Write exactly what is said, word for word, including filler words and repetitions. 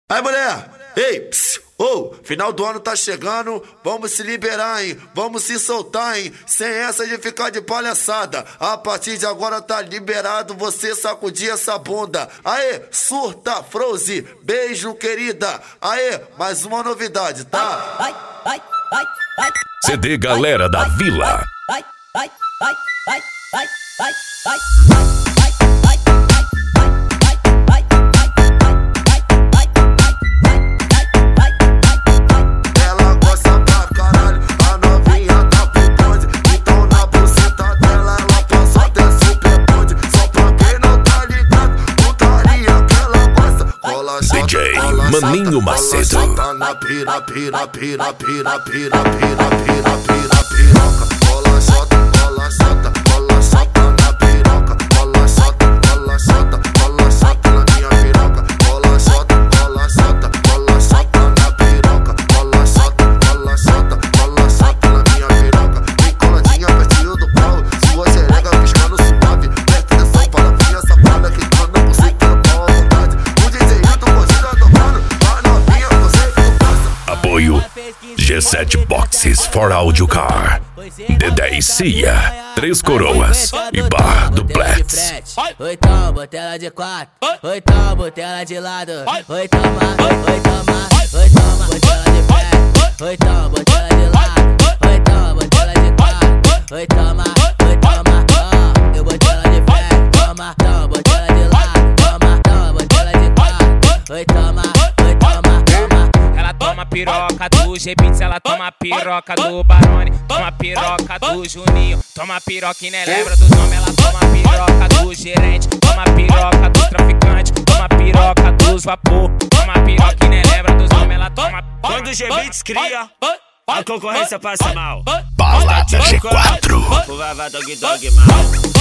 Aí, mulher, ei, psiu, ô, final do ano tá chegando, vamos se liberar, hein, vamos se soltar, hein, sem essa de ficar de palhaçada. A partir de agora tá liberado você sacudir essa bunda. Aê, surta, Froze, beijo, querida. Aê, mais uma novidade, tá? Vai, vai, vai, vai. C D Galera da Vila. Vai, vai, vai, vai, vai, vai, vai. D J Maninho Macedo. Na pira, pira, pira, pira, pira, pira, pira, pira, piroca. Cola, solta, cola, solta, cola, solta na piroca. Cola, solta, cola, solta, cola, solta na minha piroca. Cola, solta, cola, solta, cola, solta na piroca. Cola, solta, cola, solta, cola, solta na minha piroca. Vem coladinha pertinho do pau, sua xereca piscando suave. Presta atenção para ver essa safada que tá na buceta no pau à vontade. O D J Apoio G sete Boxes for Audio Car, D dez Cia, Três Coroas e Bar do Blitz. Oi, toma, botela de quatro. Oi, toma, botela de lado. Oi, toma, oi, toma, oi, toma, botela de frente. Oi, toma, botela de lado. Oi, toma, botela de quatro. Oi, toma, oi, toma, ó, eu botela de frente. Toma, toma, botela de lado. Toma, toma, botela de quatro. Oi, toma, oi, toma, toma. Ela toma piroca do G-Beats, ela toma piroca do Barone, toma piroca do Juninho, toma piroca e nem lembra dos nomes. Ela toma piroca do gerente, toma piroca do traficante, toma piroca dos vapor, toma piroca e nem lembra dos nomes. Ela toma. Quando o G-Beats cria, a concorrência passa mal. Balada G quatro. O Vavá Dog Dog mal.